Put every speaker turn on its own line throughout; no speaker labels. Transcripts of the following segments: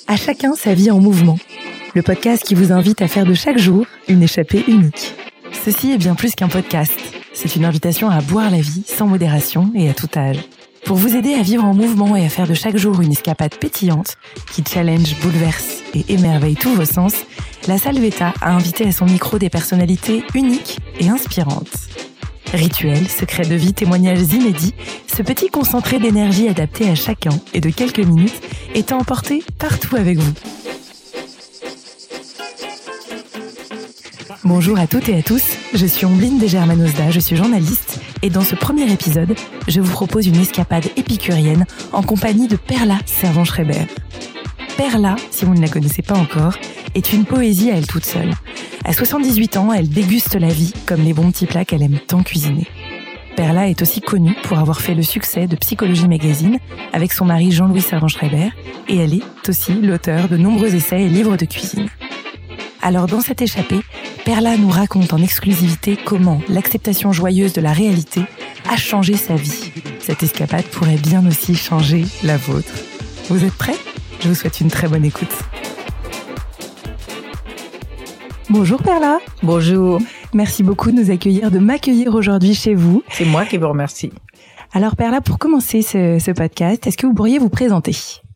À chacun sa vie en mouvement. Le podcast qui vous invite à faire de chaque jour une échappée unique. Ceci est bien plus qu'un podcast. C'est une invitation à boire la vie sans modération et à tout âge. Pour vous aider à vivre en mouvement et à faire de chaque jour une escapade pétillante qui challenge, bouleverse et émerveille tous vos sens, la Salvetta a invité à son micro des personnalités uniques et inspirantes. Rituels, secrets de vie, témoignages inédits, ce petit concentré d'énergie adapté à chacun et de quelques minutes est à emporter partout avec vous. Bonjour à toutes et à tous, je suis Ombline de Germanosda, je suis journaliste et dans ce premier épisode, je vous propose une escapade épicurienne en compagnie de Perla Servan-Schreiber. Perla, si vous ne la connaissez pas encore, est une poésie à elle toute seule. À 78 ans, elle déguste la vie comme les bons petits plats qu'elle aime tant cuisiner. Perla est aussi connue pour avoir fait le succès de Psychologie Magazine avec son mari Jean-Louis Servan-Schreiber et elle est aussi l'auteure de nombreux essais et livres de cuisine. Alors dans cette échappée, Perla nous raconte en exclusivité comment l'acceptation joyeuse de la réalité a changé sa vie. Cette escapade pourrait bien aussi changer la vôtre. Vous êtes prêts ? Je vous souhaite une très bonne écoute. Bonjour Perla.
Bonjour.
Merci beaucoup de m'accueillir aujourd'hui chez vous.
C'est moi qui vous remercie.
Alors Perla, pour commencer ce podcast, est-ce que vous pourriez vous présenter ?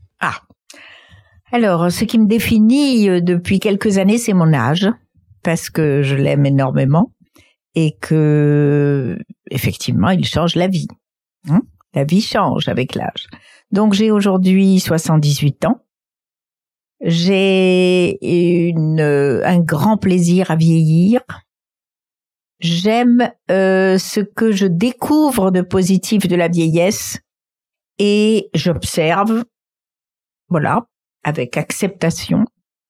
Alors, ce qui me définit depuis quelques années, c'est mon âge, parce que je l'aime énormément et que, effectivement, il change la vie. La vie change avec l'âge. Donc, j'ai aujourd'hui 78 ans. J'ai un grand plaisir à vieillir. J'aime ce que je découvre de positif de la vieillesse et j'observe, voilà, avec acceptation,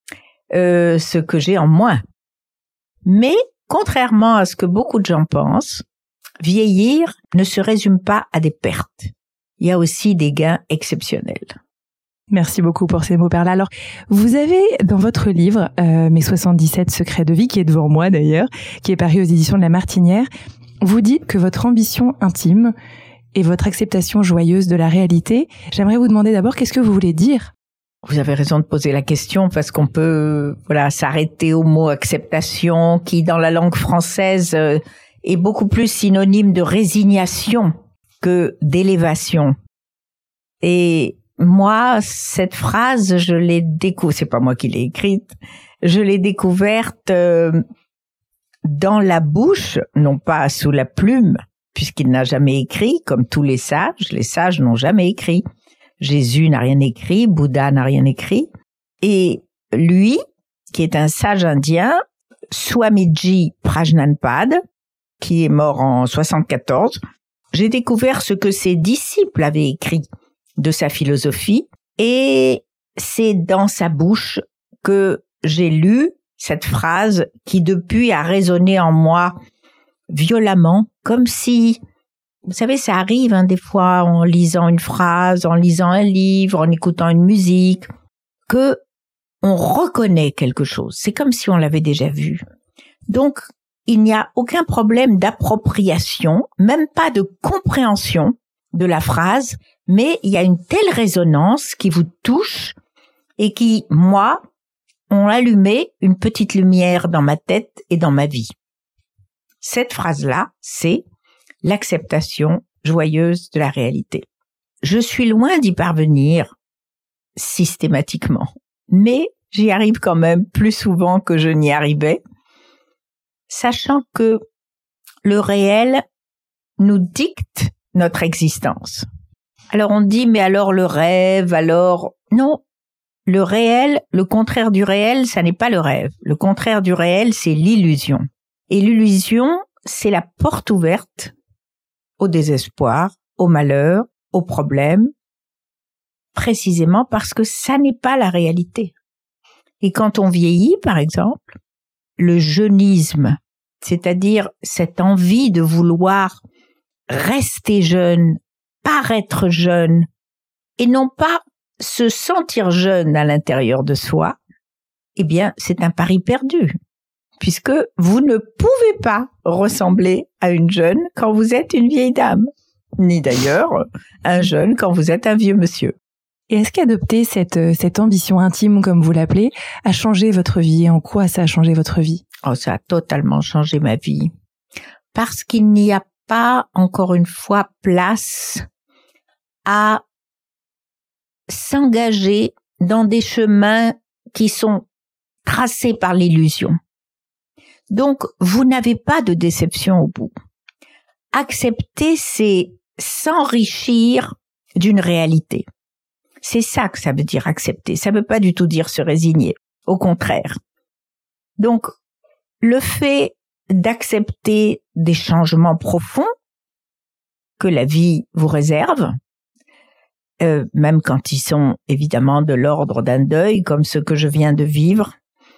ce que j'ai en moi. Mais, contrairement à ce que beaucoup de gens pensent, vieillir ne se résume pas à des pertes. Il y a aussi des gains exceptionnels.
Merci beaucoup pour ces mots, Perla. Alors, vous avez dans votre livre, Mes 77 secrets de vie, qui est devant moi d'ailleurs, qui est paru aux éditions de La Martinière, vous dites que votre ambition intime et votre acceptation joyeuse de la réalité, j'aimerais vous demander d'abord, qu'est-ce que vous voulez dire ?
Vous avez raison de poser la question parce qu'on peut, s'arrêter au mot acceptation qui, dans la langue française, est beaucoup plus synonyme de résignation que d'élévation. Et moi, cette phrase, je l'ai découverte, c'est pas moi qui l'ai écrite, je l'ai découverte dans la bouche, non pas sous la plume, puisqu'il n'a jamais écrit, comme tous les sages n'ont jamais écrit. Jésus n'a rien écrit, Bouddha n'a rien écrit. Et lui, qui est un sage indien, Swamiji Prajnanpad, qui est mort en 74, j'ai découvert ce que ses disciples avaient écrit de sa philosophie et c'est dans sa bouche que j'ai lu cette phrase qui depuis a résonné en moi violemment, comme si... Vous savez, ça arrive des fois en lisant une phrase, en lisant un livre, en écoutant une musique, que on reconnaît quelque chose. C'est comme si on l'avait déjà vu. Donc, il n'y a aucun problème d'appropriation, même pas de compréhension de la phrase, mais il y a une telle résonance qui vous touche et qui, moi, ont allumé une petite lumière dans ma tête et dans ma vie. Cette phrase-là, c'est l'acceptation joyeuse de la réalité. Je suis loin d'y parvenir systématiquement, mais j'y arrive quand même plus souvent que je n'y arrivais, sachant que le réel nous dicte notre existence. Alors on dit, mais alors le rêve, alors... Non, le réel, le contraire du réel, ça n'est pas le rêve. Le contraire du réel, c'est l'illusion. Et l'illusion, c'est la porte ouverte au désespoir, au malheur, aux problèmes, précisément parce que ça n'est pas la réalité. Et quand on vieillit, par exemple, le jeunisme, c'est-à-dire cette envie de vouloir rester jeune, paraître jeune, et non pas se sentir jeune à l'intérieur de soi, eh bien, c'est un pari perdu. Puisque vous ne pouvez pas ressembler à une jeune quand vous êtes une vieille dame, ni d'ailleurs un jeune quand vous êtes un vieux monsieur.
Et est-ce qu'adopter cette ambition intime, comme vous l'appelez, a changé votre vie? Et en quoi ça a changé votre vie?
Oh, ça a totalement changé ma vie. Parce qu'il n'y a pas, encore une fois, place à s'engager dans des chemins qui sont tracés par l'illusion. Donc, vous n'avez pas de déception au bout. Accepter, c'est s'enrichir d'une réalité. C'est ça que ça veut dire accepter. Ça ne veut pas du tout dire se résigner. Au contraire. Donc, le fait d'accepter des changements profonds que la vie vous réserve, même quand ils sont évidemment de l'ordre d'un deuil, comme ce que je viens de vivre,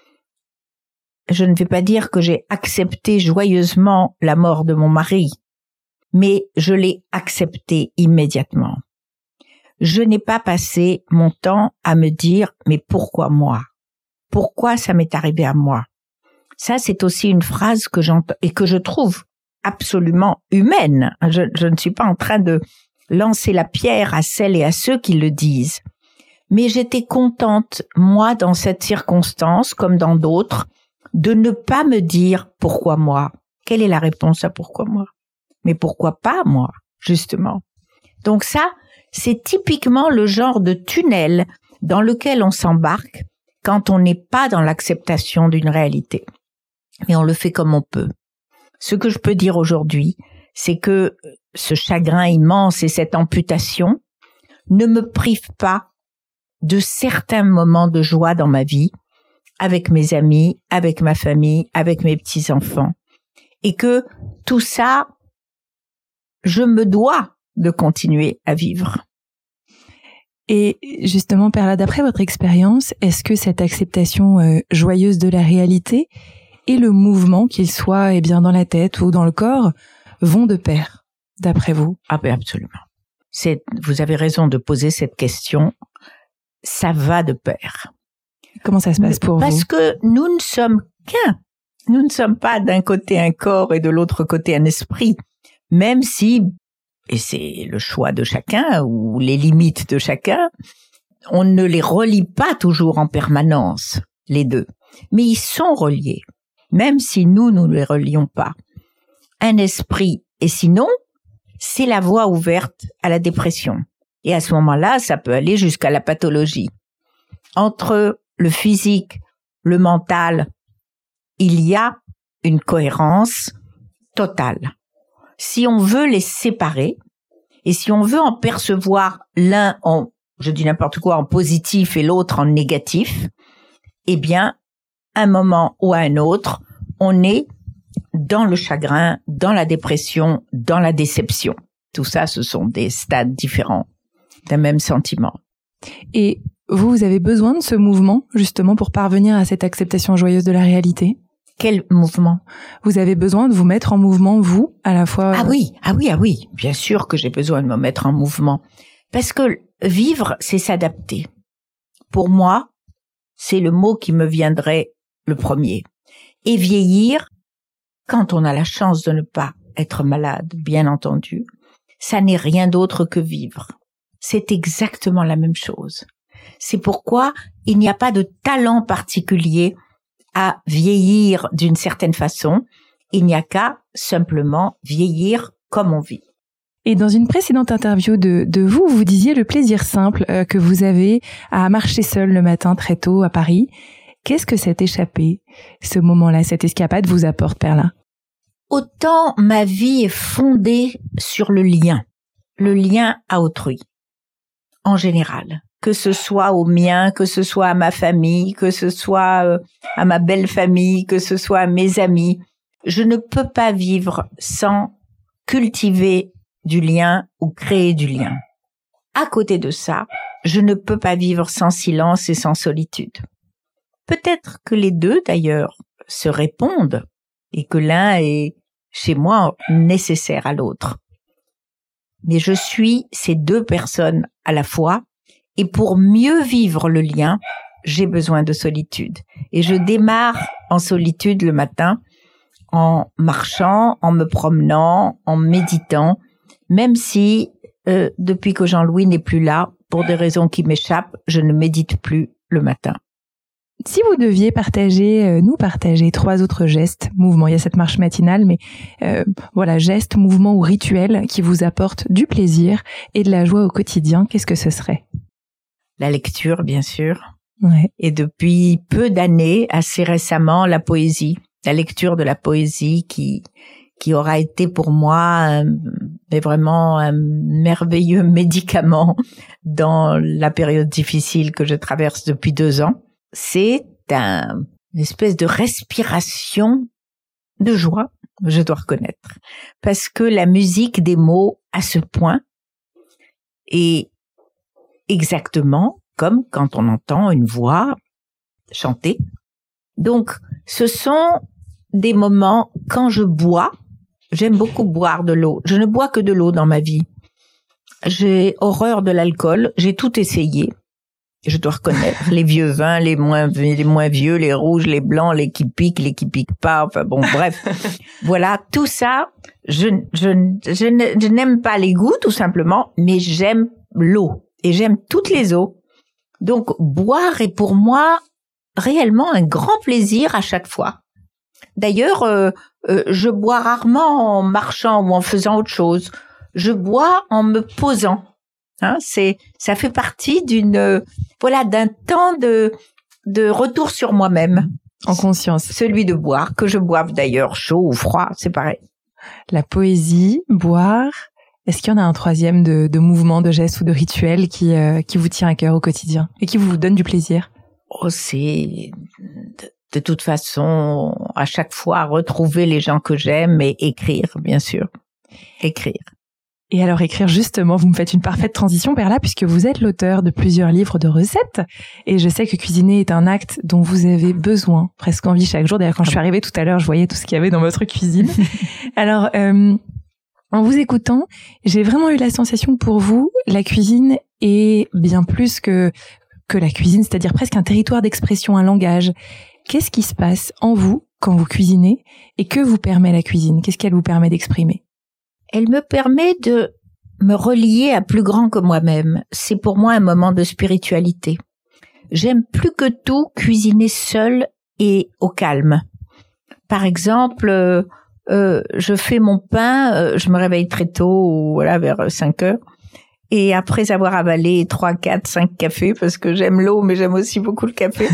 je ne vais pas dire que j'ai accepté joyeusement la mort de mon mari, mais je l'ai accepté immédiatement. Je n'ai pas passé mon temps à me dire « mais pourquoi moi ? Pourquoi ça m'est arrivé à moi ?» Ça, c'est aussi une phrase que j'entends et que je trouve absolument humaine. Je ne suis pas en train de lancer la pierre à celles et à ceux qui le disent. Mais j'étais contente, moi, dans cette circonstance, comme dans d'autres, de ne pas me dire « pourquoi moi ?» Quelle est la réponse à « pourquoi moi ?» Mais pourquoi pas moi, justement? Donc ça, c'est typiquement le genre de tunnel dans lequel on s'embarque quand on n'est pas dans l'acceptation d'une réalité. Mais on le fait comme on peut. Ce que je peux dire aujourd'hui, c'est que ce chagrin immense et cette amputation ne me privent pas de certains moments de joie dans ma vie, avec mes amis, avec ma famille, avec mes petits-enfants. Et que tout ça, je me dois de continuer à vivre.
Et justement, Perla, d'après votre expérience, est-ce que cette acceptation joyeuse de la réalité et le mouvement, qu'il soit bien dans la tête ou dans le corps, vont de pair, d'après vous?
Ah ben absolument. Vous avez raison de poser cette question. Ça va de pair.
Comment ça se passe pour vous?
Parce que nous ne sommes qu'un. Nous ne sommes pas d'un côté un corps et de l'autre côté un esprit. Même si, et c'est le choix de chacun ou les limites de chacun, on ne les relie pas toujours en permanence, les deux. Mais ils sont reliés, même si nous ne les relions pas. Un esprit, et sinon, c'est la voie ouverte à la dépression. Et à ce moment-là, ça peut aller jusqu'à la pathologie. Entre le physique, le mental, il y a une cohérence totale. Si on veut les séparer, et si on veut en percevoir l'un en, je dis n'importe quoi, en positif et l'autre en négatif, eh bien, un moment ou à un autre, on est dans le chagrin, dans la dépression, dans la déception. Tout ça, ce sont des stades différents d'un même sentiment.
Et vous avez besoin de ce mouvement, justement, pour parvenir à cette acceptation joyeuse de la réalité?
Quel mouvement?
Vous avez besoin de vous mettre en mouvement, vous, à la fois...
Ah oui. Bien sûr que j'ai besoin de me mettre en mouvement. Parce que vivre, c'est s'adapter. Pour moi, c'est le mot qui me viendrait le premier. Et vieillir, quand on a la chance de ne pas être malade, bien entendu, ça n'est rien d'autre que vivre. C'est exactement la même chose. C'est pourquoi il n'y a pas de talent particulier à vieillir d'une certaine façon. Il n'y a qu'à simplement vieillir comme on vit.
Et dans une précédente interview de vous, vous disiez le plaisir simple que vous avez à marcher seul le matin très tôt à Paris. Qu'est-ce que cette échappée, ce moment-là, cette escapade vous apporte, Perla?
Autant ma vie est fondée sur le lien à autrui, en général. Que ce soit au mien, que ce soit à ma famille, que ce soit à ma belle famille, que ce soit à mes amis. Je ne peux pas vivre sans cultiver du lien ou créer du lien. À côté de ça, je ne peux pas vivre sans silence et sans solitude. Peut-être que les deux, d'ailleurs, se répondent et que l'un est, chez moi, nécessaire à l'autre. Mais je suis ces deux personnes à la fois. Et pour mieux vivre le lien, j'ai besoin de solitude. Et je démarre en solitude le matin, en marchant, en me promenant, en méditant, même si, depuis que Jean-Louis n'est plus là, pour des raisons qui m'échappent, je ne médite plus le matin.
Si vous deviez nous partager 3 autres gestes, mouvements, il y a cette marche matinale, mais gestes, mouvements ou rituels qui vous apportent du plaisir et de la joie au quotidien, qu'est-ce que ce serait?
La lecture, bien sûr.
Ouais.
Et depuis peu d'années, assez récemment, la poésie. La lecture de la poésie qui aura été pour moi vraiment un merveilleux médicament dans la période difficile que je traverse depuis 2 ans. C'est une espèce de respiration de joie, je dois reconnaître. Parce que la musique des mots à ce point est exactement comme quand on entend une voix chanter. Donc, ce sont des moments quand je bois. J'aime beaucoup boire de l'eau. Je ne bois que de l'eau dans ma vie. J'ai horreur de l'alcool. J'ai tout essayé. Je dois reconnaître les vieux vins, les moins vieux, les rouges, les blancs, les qui piquent pas. Enfin bon, bref. Voilà, tout ça. Je n'aime pas les goûts, tout simplement, mais j'aime l'eau. Et j'aime toutes les eaux. Donc, boire est pour moi réellement un grand plaisir à chaque fois. D'ailleurs, je bois rarement en marchant ou en faisant autre chose. Je bois en me posant. Ça fait partie d'un temps de retour sur moi-même.
En conscience.
Celui de boire, que je boive d'ailleurs chaud ou froid, c'est pareil.
La poésie, boire. Est-ce qu'il y en a un 3e de mouvement, de geste ou de rituel qui vous tient à cœur au quotidien et qui vous donne du plaisir?
C'est de toute façon à chaque fois retrouver les gens que j'aime et écrire, bien sûr. Écrire.
Et alors écrire, justement, vous me faites une parfaite transition vers là, puisque vous êtes l'auteur de plusieurs livres de recettes. Et je sais que cuisiner est un acte dont vous avez besoin, presque envie chaque jour. D'ailleurs, quand je suis arrivée tout à l'heure, je voyais tout ce qu'il y avait dans votre cuisine. Alors, en vous écoutant, j'ai vraiment eu la sensation que pour vous, la cuisine est bien plus que la cuisine, c'est-à-dire presque un territoire d'expression, un langage. Qu'est-ce qui se passe en vous quand vous cuisinez et que vous permet la cuisine? Qu'est-ce qu'elle vous permet d'exprimer?
Elle me permet de me relier à plus grand que moi-même. C'est pour moi un moment de spiritualité. J'aime plus que tout cuisiner seule et au calme. Par exemple, je fais mon pain, je me réveille très tôt, vers 5 heures. Et après avoir avalé 3, 4, 5 cafés, parce que j'aime l'eau, mais j'aime aussi beaucoup le café,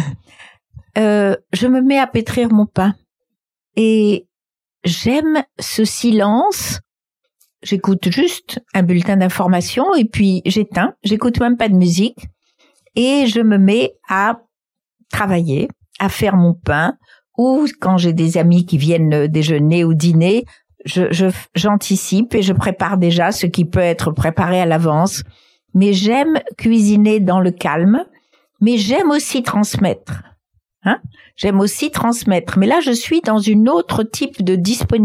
je me mets à pétrir mon pain. Et j'aime ce silence. J'écoute juste un bulletin d'information et puis j'éteins. J'écoute même pas de musique. Et je me mets à travailler, à faire mon pain. Ou quand j'ai des amis qui viennent déjeuner ou dîner, j'anticipe et je prépare déjà ce qui peut être préparé à l'avance. Mais j'aime cuisiner dans le calme, mais j'aime aussi transmettre. J'aime aussi transmettre. Mais là, je suis dans un autre type de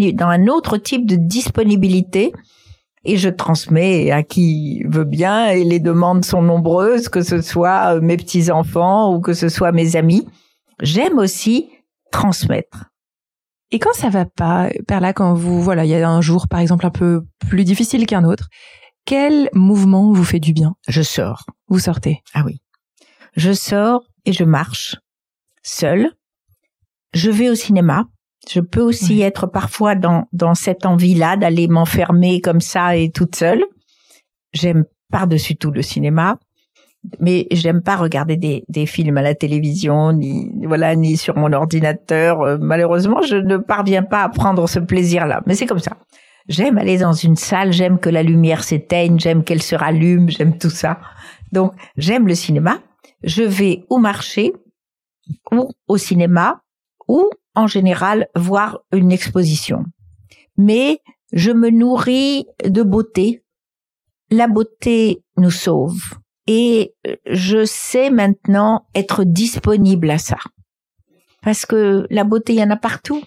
disponibilité et je transmets à qui veut bien et les demandes sont nombreuses, que ce soit mes petits-enfants ou que ce soit mes amis. J'aime aussi transmettre.
Et quand ça va pas, Perla, quand il y a un jour, par exemple, un peu plus difficile qu'un autre, quel mouvement vous fait du bien?
Je sors.
Vous sortez?
Ah oui. Je sors et je marche seule. Je vais au cinéma. Je peux aussi être parfois dans cette envie-là d'aller m'enfermer comme ça et toute seule. J'aime par-dessus tout le cinéma. Mais j'aime pas regarder des films à la télévision, ni sur mon ordinateur. Malheureusement, je ne parviens pas à prendre ce plaisir-là. Mais c'est comme ça. J'aime aller dans une salle, j'aime que la lumière s'éteigne, j'aime qu'elle se rallume, j'aime tout ça. Donc, j'aime le cinéma. Je vais ou marcher, ou au cinéma, ou en général voir une exposition. Mais je me nourris de beauté. La beauté nous sauve. Et je sais maintenant être disponible à ça. Parce que la beauté, il y en a partout.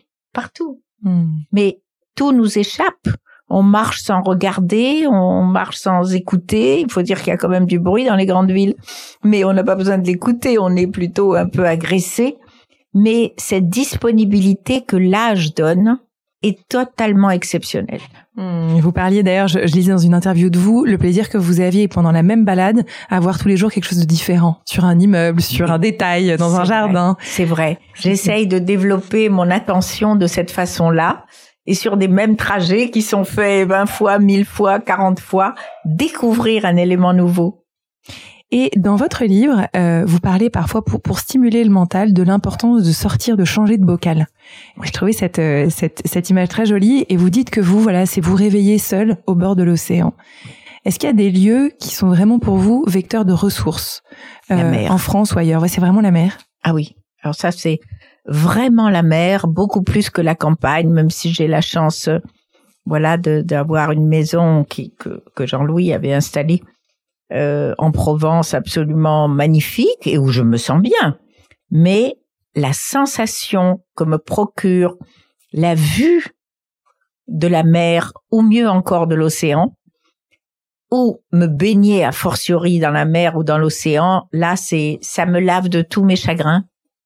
Mais tout nous échappe. On marche sans regarder, on marche sans écouter. Il faut dire qu'il y a quand même du bruit dans les grandes villes. Mais on n'a pas besoin de l'écouter, on est plutôt un peu agressé. Mais cette disponibilité que l'âge donne, est totalement exceptionnel.
Vous parliez d'ailleurs, je lisais dans une interview de vous, le plaisir que vous aviez pendant la même balade à voir tous les jours quelque chose de différent, sur un immeuble, sur un détail, dans un jardin.
C'est vrai. J'essaye de développer mon attention de cette façon-là, et sur des mêmes trajets qui sont faits 20 fois, 1000 fois, 40 fois, découvrir un élément nouveau.
Et dans votre livre, vous parlez parfois pour stimuler le mental de l'importance de sortir, de changer de bocal. Je trouvais cette image très jolie, et vous dites que vous, voilà, c'est vous réveiller seul au bord de l'océan. Est-ce qu'il y a des lieux qui sont vraiment pour vous vecteurs de ressources,
la mer.
En France ou ailleurs? Ouais, c'est vraiment la mer.
Ah oui. Alors ça, c'est vraiment la mer, beaucoup plus que la campagne, même si j'ai la chance, d'avoir une maison que Jean-Louis avait installée en Provence, absolument magnifique, et où je me sens bien. Mais la sensation que me procure la vue de la mer, ou mieux encore de l'océan, ou me baigner a fortiori dans la mer ou dans l'océan, là, ça me lave de tous mes chagrins.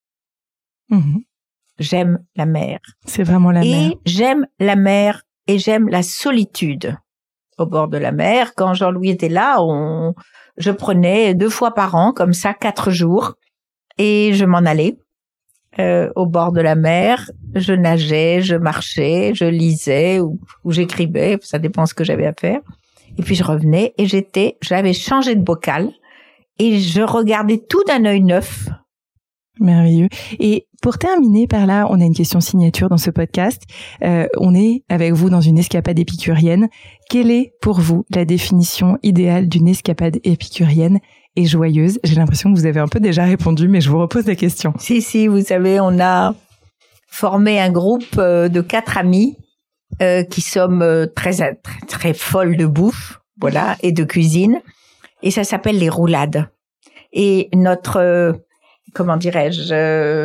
J'aime la mer.
C'est vraiment la mer.
Et j'aime la mer et j'aime la solitude au bord de la mer. Quand Jean-Louis était là, je prenais 2 fois par an, comme ça, 4 jours, et je m'en allais au bord de la mer. Je nageais, je marchais, je lisais ou j'écrivais, ça dépend ce que j'avais à faire. Et puis je revenais et j'avais changé de bocal et je regardais tout d'un œil neuf.
Merveilleux. Et pour terminer par là, on a une question signature dans ce podcast. On est avec vous dans une escapade épicurienne. Quelle est pour vous la définition idéale d'une escapade épicurienne et joyeuse? J'ai l'impression que vous avez un peu déjà répondu, mais je vous repose la question.
Si, vous savez, on a formé un groupe de 4 amis qui sommes très, très folles de bouffe, voilà, et de cuisine. Et ça s'appelle les roulades. Et notre... comment dirais-je,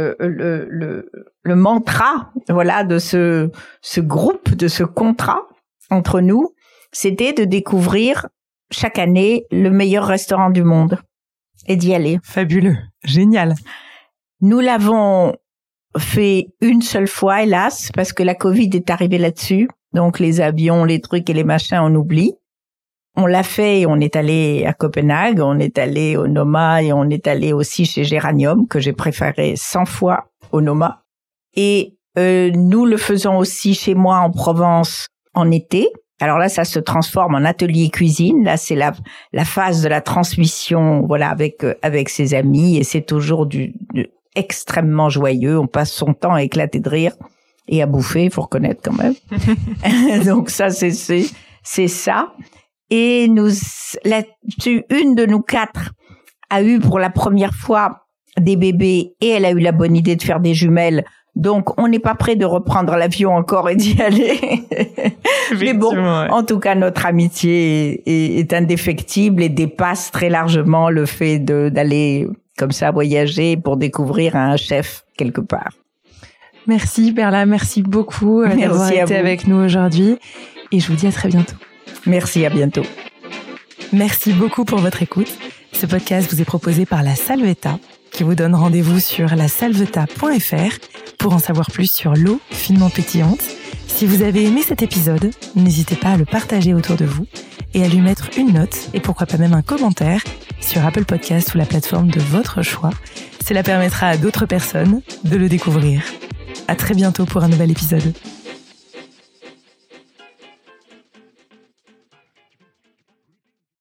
le mantra, voilà, de ce groupe, de ce contrat entre nous, c'était de découvrir chaque année le meilleur restaurant du monde et d'y aller.
Fabuleux, génial.
Nous l'avons fait une seule fois, hélas, parce que la Covid est arrivée là-dessus. Donc les avions, les trucs et les machins, on oublie. On l'a fait et on est allé à Copenhague, on est allé au Noma et on est allé aussi chez Géranium, que j'ai préféré 100 fois au Noma. Et nous le faisons aussi chez moi en Provence en été. Alors là, ça se transforme en atelier cuisine. Là, c'est la phase de la transmission, voilà, avec ses amis, et c'est toujours extrêmement joyeux. On passe son temps à éclater de rire et à bouffer, il faut reconnaître quand même. Donc ça, c'est ça. Et une de nous 4 a eu pour la première fois des bébés et elle a eu la bonne idée de faire des jumelles. Donc, on n'est pas prêt de reprendre l'avion encore et d'y aller. Mais bon, ouais. En tout cas, notre amitié est indéfectible et dépasse très largement le fait d'aller comme ça voyager pour découvrir un chef quelque part.
Merci Perla, merci beaucoup d'avoir été avec nous aujourd'hui et je vous dis à très bientôt.
Merci, à bientôt.
Merci beaucoup pour votre écoute. Ce podcast vous est proposé par La Salvetta, qui vous donne rendez-vous sur lasalvetta.fr pour en savoir plus sur l'eau finement pétillante. Si vous avez aimé cet épisode, n'hésitez pas à le partager autour de vous et à lui mettre une note et pourquoi pas même un commentaire sur Apple Podcast ou la plateforme de votre choix. Cela permettra à d'autres personnes de le découvrir. À très bientôt pour un nouvel épisode.